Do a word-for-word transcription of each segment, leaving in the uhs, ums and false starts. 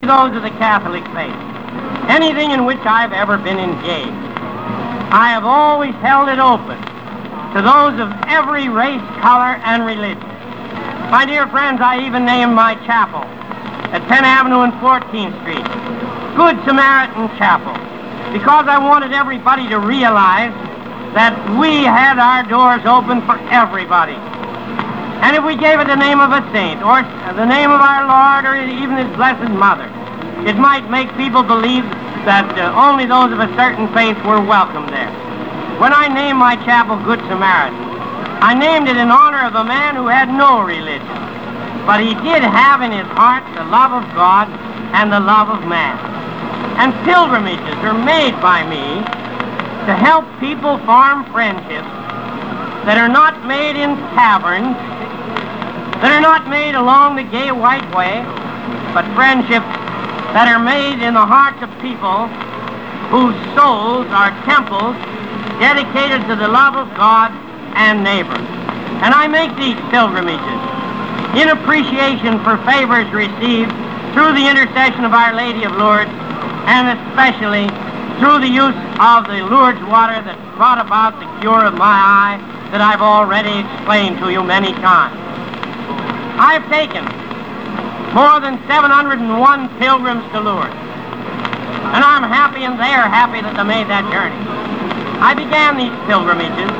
those of the Catholic faith. Anything in which I've ever been engaged, I have always held it open to those of every race, color, and religion. My dear friends, I even named my chapel at Penn Avenue and fourteenth Street Good Samaritan Chapel, because I wanted everybody to realize that we had our doors open for everybody. And if we gave it the name of a saint, or the name of our Lord, or even His Blessed Mother, it might make people believe that uh, only those of a certain faith were welcome there. When I named my chapel Good Samaritan, I named it in honor of a man who had no religion, but he did have in his heart the love of God and the love of man. And pilgrimages are made by me to help people form friendships that are not made in taverns, that are not made along the gay white way, but friendships that are made in the hearts of people whose souls are temples dedicated to the love of God and neighbor. And I make these pilgrimages in appreciation for favors received through the intercession of Our Lady of Lourdes, and especially through the use of the Lourdes water that brought about the cure of my eye that I've already explained to you many times. I've taken more than seven hundred one pilgrims to Lourdes, and I'm happy and they are happy that they made that journey. I began these pilgrimages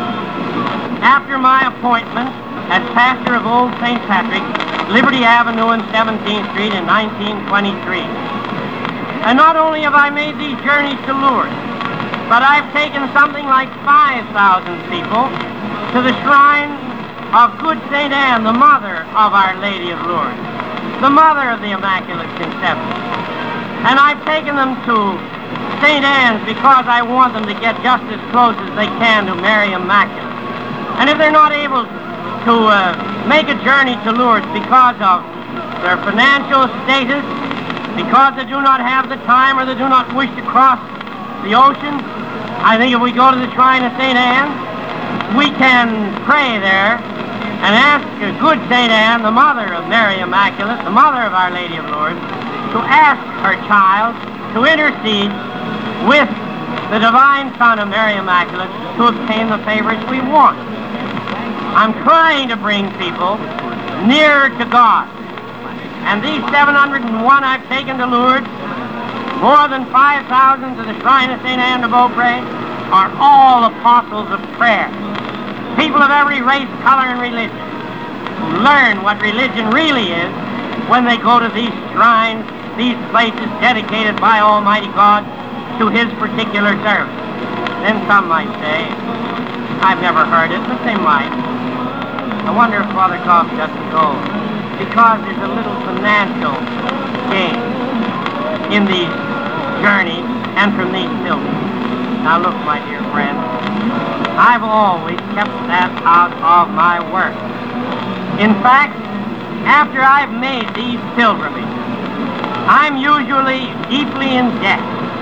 after my appointment as pastor of Old Saint Patrick, Liberty Avenue and seventeenth Street in nineteen twenty-three. And not only have I made these journeys to Lourdes, but I've taken something like five thousand people to the shrine of Good Saint Anne, the mother of Our Lady of Lourdes, the mother of the Immaculate Conception. And I've taken them to Saint Anne's because I want them to get just as close as they can to Mary Immaculate. And if they're not able to uh, make a journey to Lourdes because of their financial status, because they do not have the time or they do not wish to cross the ocean, I think if we go to the shrine of Saint Anne, we can pray there and ask Good Saint Anne, the mother of Mary Immaculate, the mother of Our Lady of Lourdes, to ask her child to intercede with the divine Son of Mary Immaculate to obtain the favors we want. I'm trying to bring people nearer to God. And these seven hundred one I've taken to Lourdes, more than five thousand to the shrine of Saint Anne de Beaupré, are all apostles of prayer. People of every race, color, and religion who learn what religion really is when they go to these shrines, these places dedicated by Almighty God to His particular service. Then some might say, I've never heard it, but they might. I wonder if Father Goff doesn't go because there's a little financial gain in these journeys and from these pilgrims. Now look, my dear friend, I've always kept that out of my work. In fact, after I've made these pilgrimages, I'm usually deeply in debt.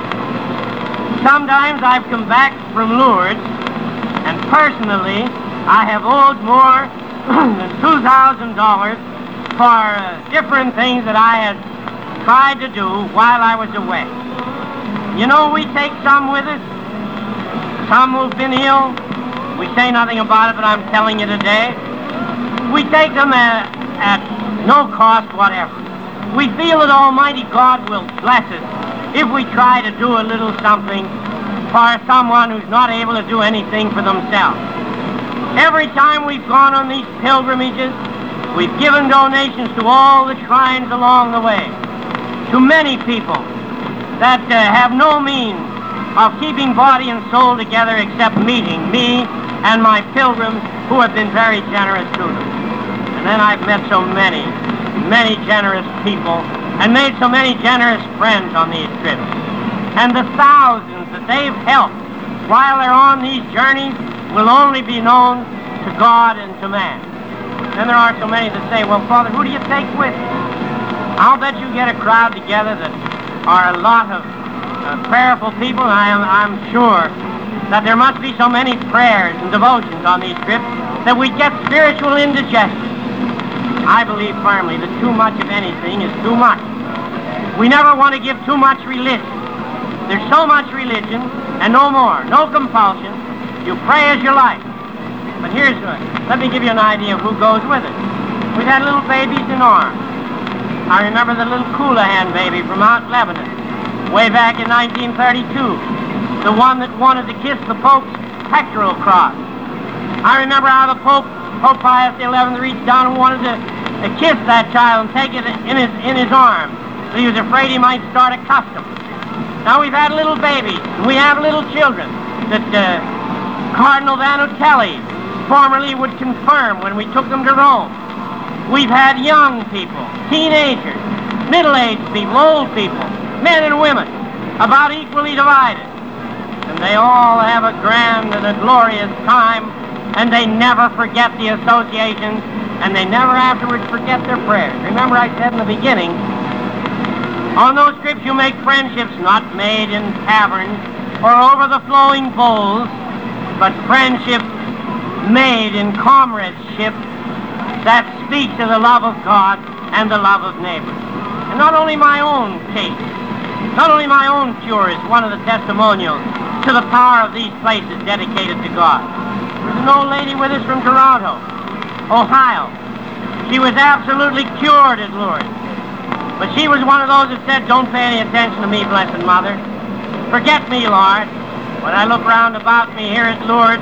Sometimes I've come back from Lourdes, and personally, I have owed more than two thousand dollars for uh, different things that I had tried to do while I was away. You know, we take some with us, some who've been ill. We say nothing about it, but I'm telling you today. We take them at, at no cost whatever. We feel that Almighty God will bless us if we try to do a little something for someone who's not able to do anything for themselves. Every time we've gone on these pilgrimages, we've given donations to all the shrines along the way, to many people that uh, have no means of keeping body and soul together except meeting me and my pilgrims who have been very generous to them. And then I've met so many, many generous people and made so many generous friends on these trips. And the thousands that they've helped while they're on these journeys will only be known to God and to man. Then there are so many that say, well, Father, who do you take with you? I'll bet you get a crowd together that are a lot of uh, prayerful people, and I am, I'm sure that there must be so many prayers and devotions on these trips that we get spiritual indigestion. I believe firmly that too much of anything is too much. We never want to give too much religion. There's so much religion and no more, no compulsion. You pray as you like. But here's, uh, let me give you an idea of who goes with it. We've had little babies in arms. I remember the little Coulihan baby from Mount Lebanon, way back in nineteen thirty-two, the one that wanted to kiss the Pope's pectoral cross. I remember how the Pope, Pope Pius the eleventh, reached down and wanted to, to kiss that child and take it in his, in his arms. But he was afraid he might start a custom. Now we've had little babies, and we have little children that uh, Cardinal Vanutelli formerly would confirm when we took them to Rome. We've had young people, teenagers, middle-aged people, old people, men and women, about equally divided. And they all have a grand and a glorious time, and they never forget the associations, and they never afterwards forget their prayers. Remember I said in the beginning, on those trips you make friendships not made in taverns or over the flowing bowls, but friendships made in comradeship that speaks of the love of God and the love of neighbor. And not only my own case, not only my own cure is one of the testimonials to the power of these places dedicated to God. There's an old lady with us from Toronto, Ohio. She was absolutely cured at Lourdes. But she was one of those that said, don't pay any attention to me, Blessed Mother. Forget me, Lord. When I look round about me here at Lourdes,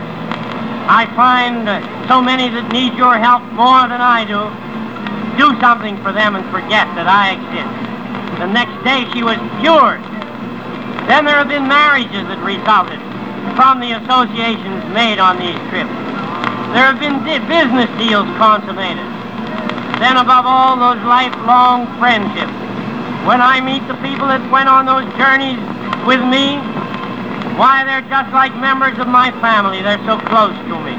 I find uh, so many that need your help more than I do. Do something for them and forget that I exist. The next day she was cured. Then there have been marriages that resulted from the associations made on these trips. There have been di- business deals consummated. Then above all, those lifelong friendships. When I meet the people that went on those journeys with me, why, they're just like members of my family. They're so close to me.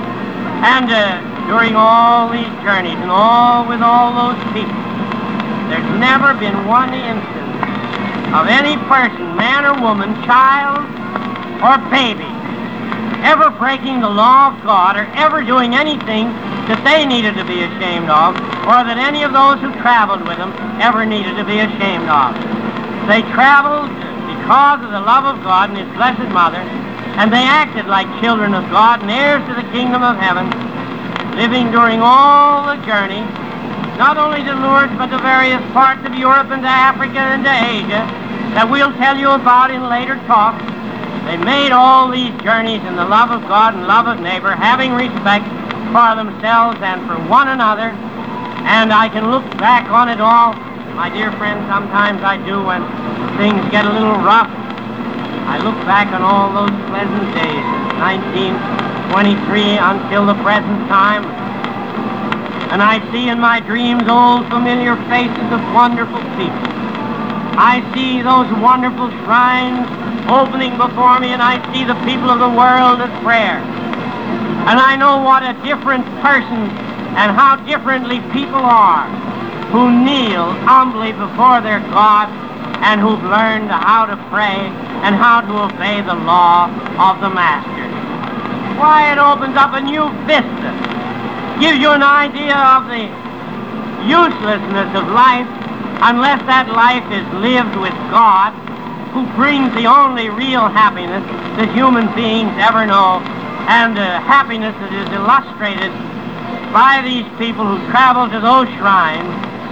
And uh, during all these journeys and all with all those people, there's never been one instance of any person, man or woman, child or baby, ever breaking the law of God or ever doing anything that they needed to be ashamed of, or that any of those who traveled with them ever needed to be ashamed of. They traveled because of the love of God and His Blessed Mother, and they acted like children of God and heirs to the kingdom of heaven, living during all the journey, not only to Lourdes, but to various parts of Europe and to Africa and to Asia, that we'll tell you about in later talks. They made all these journeys in the love of God and love of neighbor, having respect for themselves and for one another, and I can look back on it all. My dear friends, sometimes I do when things get a little rough. I look back on all those pleasant days, nineteen twenty-three until the present time, and I see in my dreams old familiar faces of wonderful people. I see those wonderful shrines opening before me, and I see the people of the world at prayer. And I know what a different person and how differently people are who kneel humbly before their God and who've learned how to pray and how to obey the law of the Master. Why, it opens up a new vista, gives you an idea of the uselessness of life unless that life is lived with God, who brings the only real happiness that human beings ever know, and uh, happiness that is illustrated by these people who travel to those shrines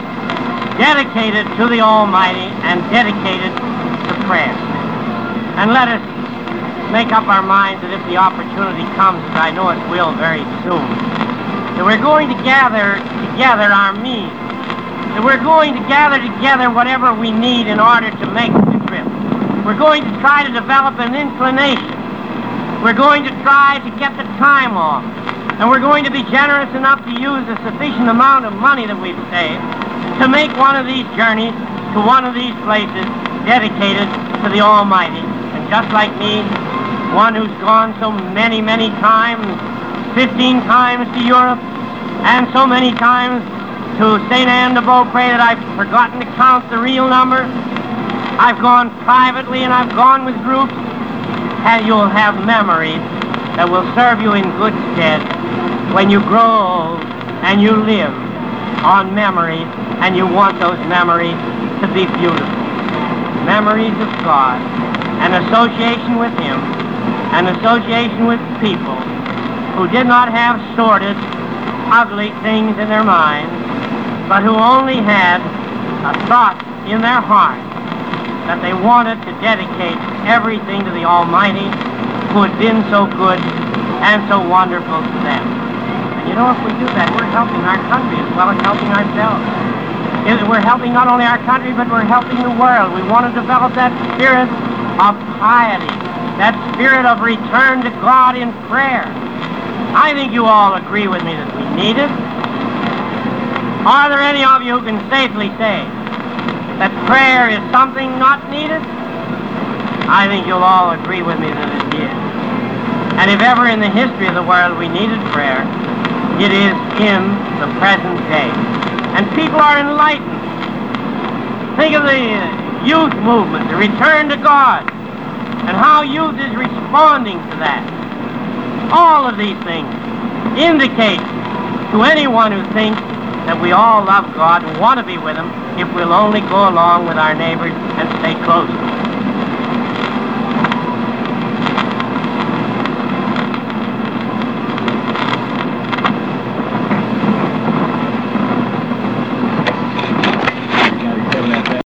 dedicated to the Almighty and dedicated to prayer. And let us make up our minds that if the opportunity comes, as I know it will very soon, that we're going to gather together our means, that we're going to gather together whatever we need in order to make the trip. We're going to try to develop an inclination. We're going to try to get the time off. And we're going to be generous enough to use a sufficient amount of money that we've saved to make one of these journeys to one of these places dedicated to the Almighty. And just like me, one who's gone so many, many times, fifteen times to Europe, and so many times to Saint Anne de Beaupré that I've forgotten to count the real number. I've gone privately and I've gone with groups, and you'll have memories that will serve you in good stead when you grow old and you live on memories, and you want those memories to be beautiful. Memories of God, an association with Him, an association with people who did not have sordid, ugly things in their minds, but who only had a thought in their heart that they wanted to dedicate everything to the Almighty who had been so good and so wonderful to them. And you know, if we do that, we're helping our country as well as helping ourselves. We're helping not only our country, but we're helping the world. We want to develop that spirit of piety, that spirit of return to God in prayer. I think you all agree with me that we need it. Are there any of you who can safely say that prayer is something not needed? I think you'll all agree with me that it is. And if ever in the history of the world we needed prayer, it is in the present day. And people are enlightened. Think of the youth movement, the return to God, and how youth is responding to that. All of these things indicate to anyone who thinks that we all love God and want to be with Him if we'll only go along with our neighbors and stay close to them.